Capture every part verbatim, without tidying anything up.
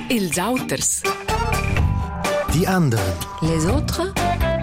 Els auters. Die anderen. Les autres.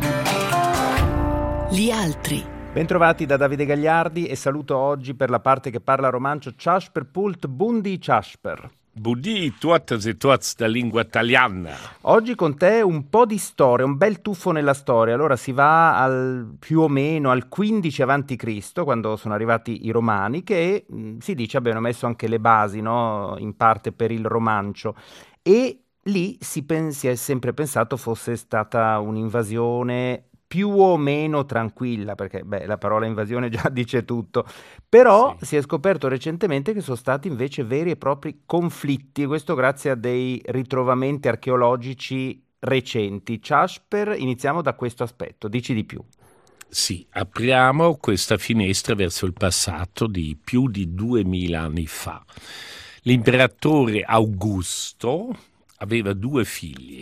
Gli altri. Bentrovati da Davide Gagliardi e saluto oggi per la parte che parla romancio Ciasper Pult Bundi Ciasper. Budì tuotas e tuots da lingua italiana. Oggi con te un po' di storia, un bel tuffo nella storia. Allora si va al più o meno al quindici avanti Cristo, quando sono arrivati i Romani, che mh, si dice abbiano messo anche le basi, no? In parte per il romancio. E lì si, pen- si è sempre pensato fosse stata un'invasione più o meno tranquilla, perché beh, la parola invasione già dice tutto, però Sì. si è scoperto recentemente che sono stati invece veri e propri conflitti, questo grazie a dei ritrovamenti archeologici recenti. Ciasper, iniziamo da questo aspetto, dici di più. Sì, apriamo questa finestra verso il passato di più di duemila anni fa. L'imperatore Augusto aveva due figli,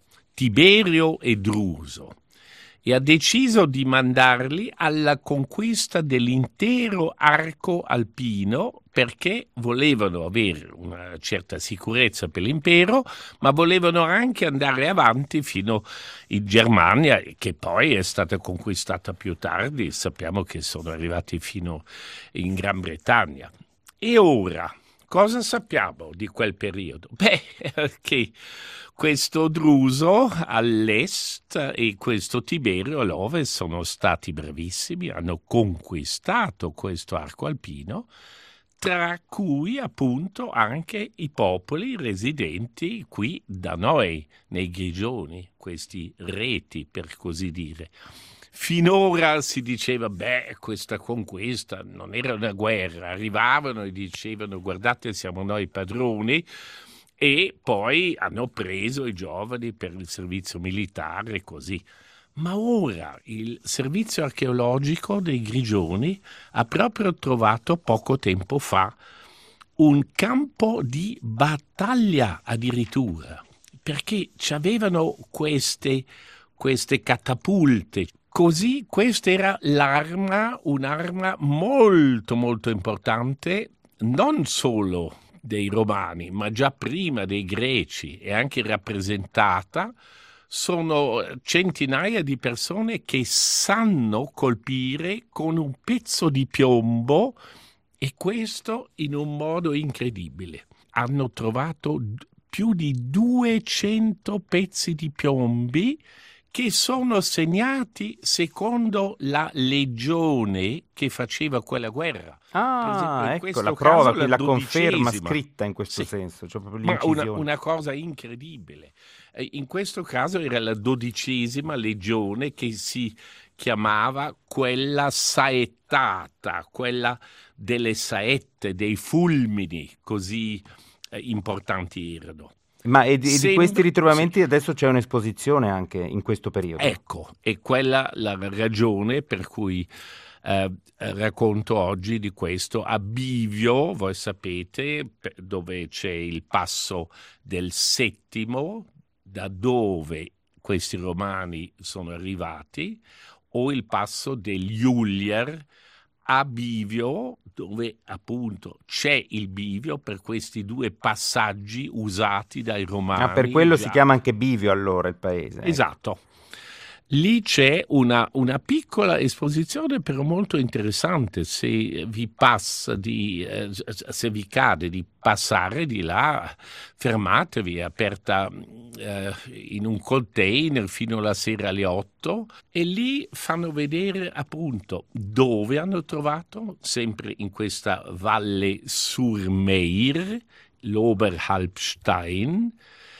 Tiberio e Druso, e ha deciso di mandarli alla conquista dell'intero arco alpino perché volevano avere una certa sicurezza per l'impero, ma volevano anche andare avanti fino in Germania, che poi è stata conquistata più tardi. Sappiamo che sono arrivati fino in Gran Bretagna. E ora, cosa sappiamo di quel periodo? Beh, che questo Druso all'est e questo Tiberio all'ovest sono stati bravissimi, hanno conquistato questo arco alpino, tra cui appunto anche i popoli residenti qui da noi, nei Grigioni, questi reti per così dire. Finora si diceva, beh, questa conquista non era una guerra, arrivavano e dicevano guardate siamo noi padroni, e poi hanno preso i giovani per il servizio militare e così. Ma ora il servizio archeologico dei Grigioni ha proprio trovato poco tempo fa un campo di battaglia addirittura, perché c'avevano queste, queste catapulte. Così questa era l'arma, un'arma molto molto importante, non solo dei Romani, ma già prima dei Greci, e anche rappresentata. Sono centinaia di persone che sanno colpire con un pezzo di piombo, e questo in un modo incredibile. Hanno trovato più di duecento pezzi di piombi che sono segnati secondo la legione che faceva quella guerra. Ah, esempio, ecco la prova, caso, la, la conferma dodicesima. scritta in questo Sì. senso, cioè proprio Ma una, l'incisione. una cosa incredibile. In questo caso era la dodicesima legione che si chiamava quella saettata, quella delle saette, dei fulmini, così eh, importanti erano. Ma e di, Sembra, di questi ritrovamenti sì. Adesso c'è un'esposizione anche in questo periodo. Ecco, è quella la ragione per cui eh, racconto oggi di questo. A Bivio, voi sapete, dove c'è il passo del Settimo, da dove questi romani sono arrivati, o il passo degli Ulier a Bivio, dove appunto c'è il bivio per questi due passaggi usati dai romani. Ah, per quello già. Si chiama anche Bivio allora il paese. Ecco. Esatto. Lì c'è una, una piccola esposizione però molto interessante, se vi passa di, eh, se vi cade di passare di là, fermatevi, è aperta eh, in un container fino alla sera alle otto, e lì fanno vedere appunto dove hanno trovato, sempre in questa valle Surmeir, l'Oberhalbstein.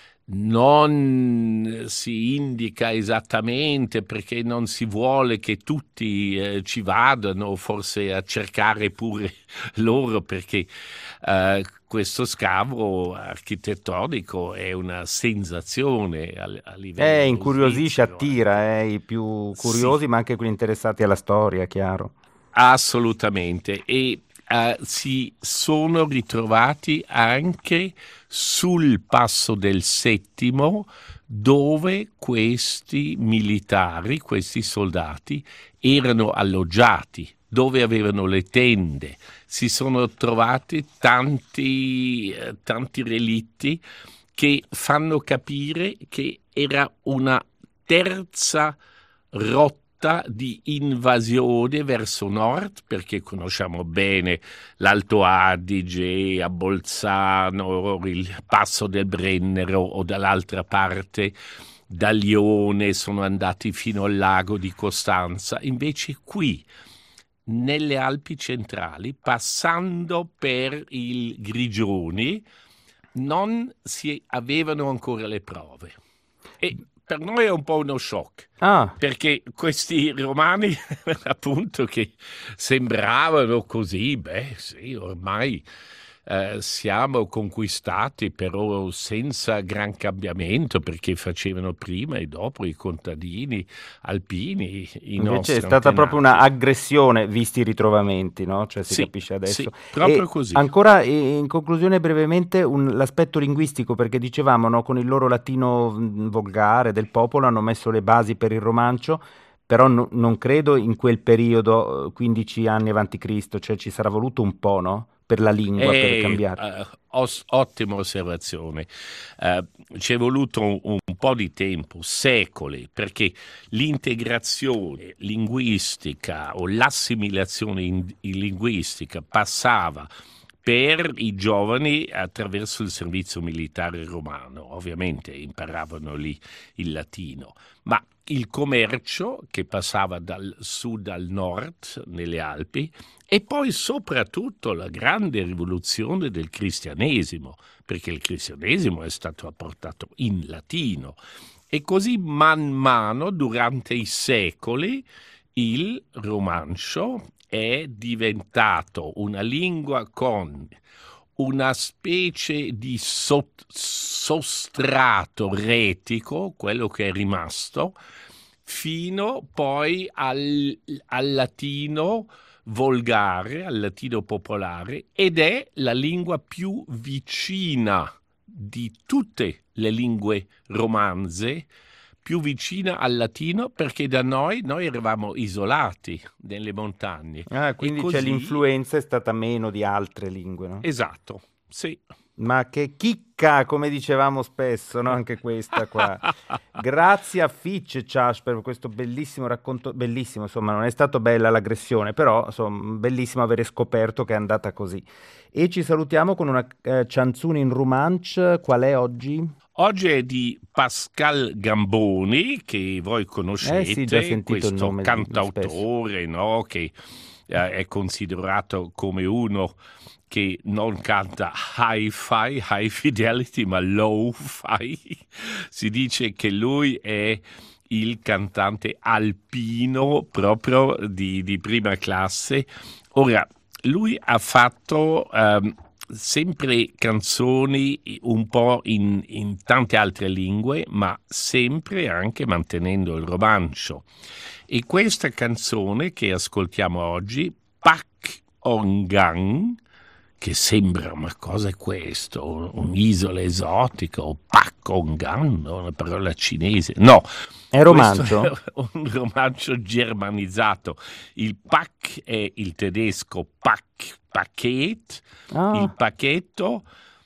Non si indica esattamente perché non si vuole che tutti eh, ci vadano forse a cercare pure loro, perché eh, questo scavo architettonico è una sensazione a, a livello Eh, incuriosisce, svizzero, attira eh, i più curiosi, Sì. ma anche quelli interessati alla storia, chiaro. Assolutamente. E Uh, si sono ritrovati anche sul passo del Settimo, dove questi militari, questi soldati, erano alloggiati, dove avevano le tende. Si sono trovati tanti, eh, tanti relitti che fanno capire che era una terza rotta di invasione verso nord, perché conosciamo bene l'Alto Adige, a Bolzano, il Passo del Brennero, o dall'altra parte da Lione sono andati fino al lago di Costanza. Invece qui, nelle Alpi centrali, passando per il Grigioni, non si avevano ancora le prove. E per noi è un po' uno shock, Ah. perché questi romani, appunto, che sembravano così, beh sì, ormai eh, siamo conquistati, però senza gran cambiamento, perché facevano prima e dopo i contadini alpini, i Invece nostri è stata antenati. proprio una aggressione, visti i ritrovamenti, no? Cioè si Sì, capisce adesso. sì, proprio E così. ancora eh, in conclusione brevemente un- l'aspetto linguistico, perché dicevamo, no, con il loro latino mh, volgare del popolo hanno messo le basi per il romancio, però no- non credo in quel periodo, eh, quindici anni avanti Cristo, cioè ci sarà voluto un po', no? Per la lingua, per Eh, cambiare. eh, os- ottima osservazione. Eh, ci è voluto un, un po' di tempo, secoli, perché l'integrazione linguistica o l'assimilazione in- in linguistica passava per i giovani attraverso il servizio militare romano. Ovviamente imparavano lì il latino, ma il commercio che passava dal sud al nord nelle Alpi, e poi soprattutto la grande rivoluzione del cristianesimo, perché il cristianesimo è stato apportato in latino, e così man mano durante i secoli il romancio è diventato una lingua con una specie di sot- sostrato retico, quello che è rimasto, fino poi al, al latino volgare, al latino popolare, ed è la lingua più vicina di tutte le lingue romanze, più vicina al latino, perché da noi, noi eravamo isolati nelle montagne. Ah, quindi E c'è così- l'influenza è stata meno di altre lingue, no? Esatto, sì. Ma che chicca, come dicevamo spesso, no? Anche questa qua. Grazie a Fitch Ciash per questo bellissimo racconto, bellissimo, insomma, non è stato bella l'aggressione, però insomma, bellissimo avere scoperto che è andata così. E ci salutiamo con una eh, canzone in romancio. Qual è oggi? Oggi è di Pascal Gamboni, che voi conoscete, Eh sì, già sentito il questo nome cantautore, no? Che eh, è considerato come uno che non canta hi-fi, high fidelity, ma low-fi. Si dice che lui è il cantante alpino proprio di, di prima classe. Ora, lui ha fatto ehm, sempre canzoni un po' in, in tante altre lingue, ma sempre anche mantenendo il romancio. E questa canzone che ascoltiamo oggi, Pak Ongan, che sembra, ma cosa è questo? Un'isola esotica o Pak Ongan, una parola cinese? No, È romancio? questo è un romancio germanizzato. Il Pak è il tedesco Pak, Paket, Ah, il pacchetto,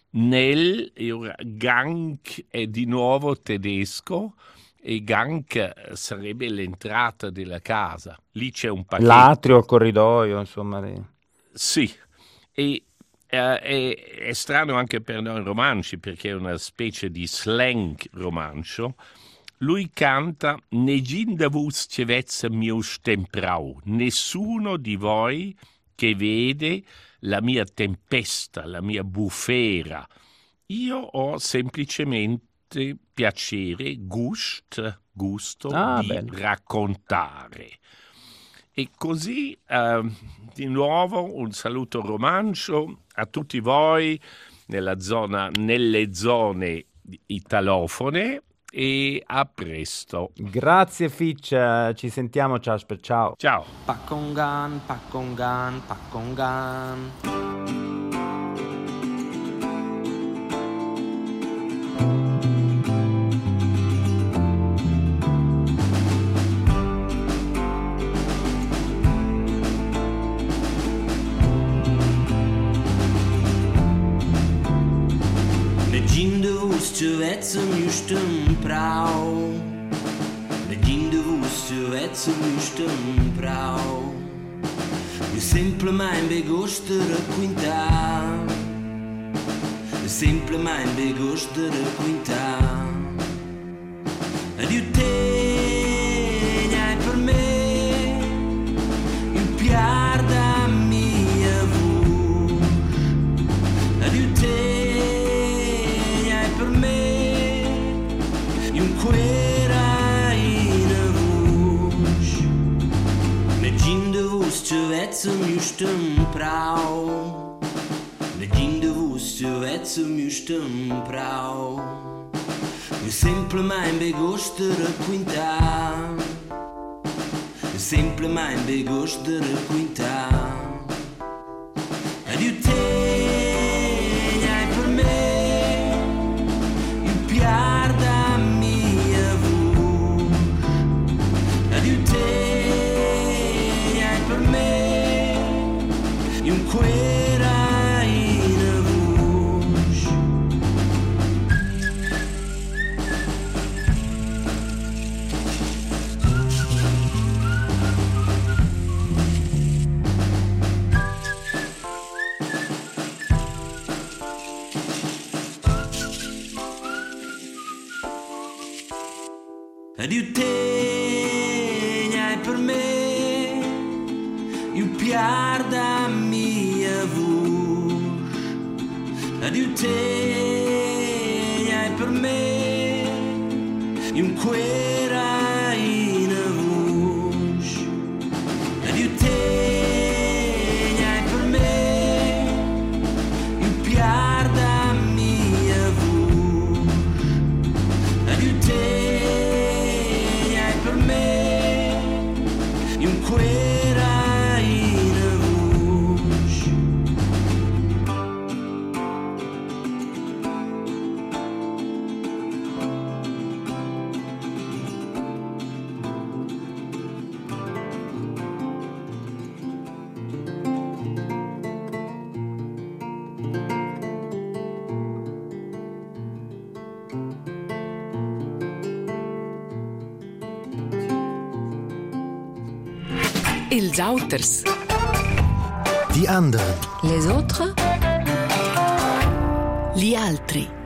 nel e ora Gang è di nuovo tedesco, e Gang sarebbe l'entrata della casa. Lì c'è un pacchetto. l'atrio, il corridoio, insomma. le- Sì, e eh, è, è strano anche per noi romanci, perché è una specie di slang romancio. Lui canta Negin da vus cevezza mio stemprau, nessuno di voi che vede la mia tempesta, la mia bufera. Io ho semplicemente piacere, gust, gusto Ah, di bello. raccontare. E così, eh, di nuovo, un saluto romancio a tutti voi nella zona, nelle zone italofone, e a presto. Grazie Fitch, ci sentiamo, Ciasper, ciao. Ciao. Pakongan, Pakongan, Pakongan. Negin de wusste wetsen justen prau. Le gin de wusste wetsen justen prau. Je simple mijn begostere quinta. Je simple mijn begostere quinta. Ed io tegna per me il piarda mia voce. Ed io tegna per me un quera in voce. Le gin de wusste wetsen justen prau. Le gin de wusste wetsen justen prau. Je simple mijn begostere quinta. Je simple mijn begostere quinta. Ed io tegna per me il piarda mia voce. Ed io tegna per me un quera in voce. Ed io tegna per me il piarda mia voce. Ed io tegna per me un quera in voce. Ed io tegna per me il piarda mia voce. Ed io tegna per me un quera in voce. Els auters. Die anderen. Les autres. Gli altri.